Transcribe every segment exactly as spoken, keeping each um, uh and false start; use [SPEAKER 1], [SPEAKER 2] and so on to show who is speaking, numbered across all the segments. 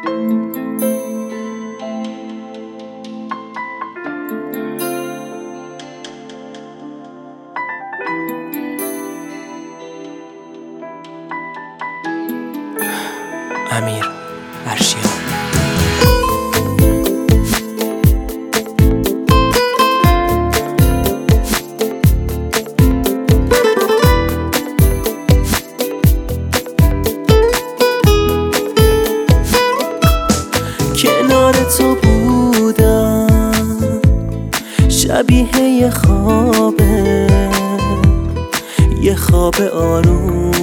[SPEAKER 1] امیر ارشیا.
[SPEAKER 2] کنار تو بودم شبیه یه خوابه، یه خواب آروم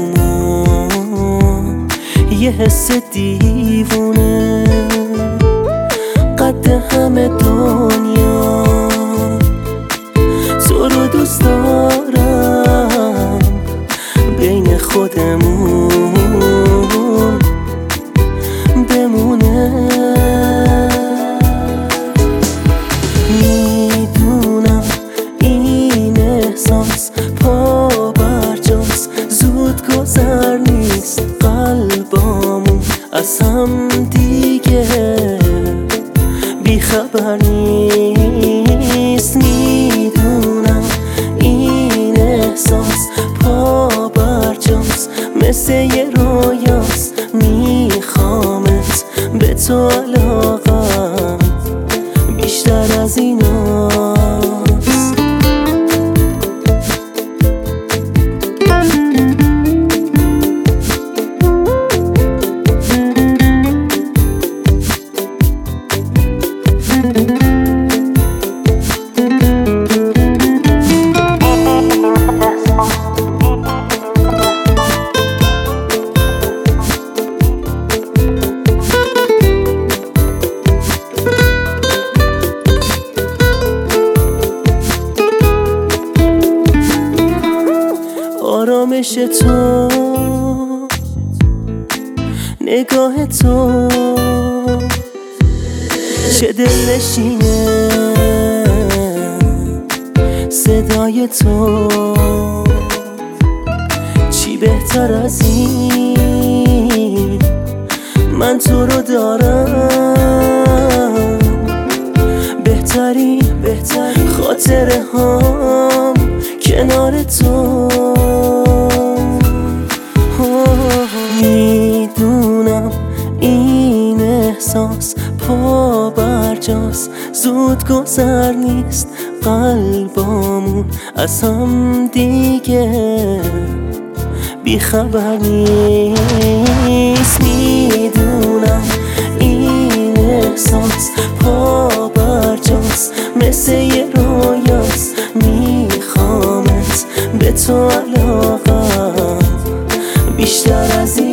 [SPEAKER 2] و یه حس دیوونه، قد همه دنیا تو رو دوست دارم، بین خودمون بمونه. میدونم این احساس پا برجاست، زود گذر نیست، قلبامون از هم دیگه بیخبر نیست. میدونم این احساس پا برجاست، مثل یه رویاست، میخوامت به تو علاقم بیشتر از ایناست. آرامش تو، نگاه تو، چه دلنشینه صدای تو، چی بهتر از این، من تو رو دارم، بهترین بهترین خاطره هام کنار تو. میدونم این احساس پا برجاست، زود گذر نیست، قلبامون از هم دیگه بیخبر نیست. میدونم این احساس پا برجاست، مثل یه رویاست، میخوامت به تو علاقم بیشتر از این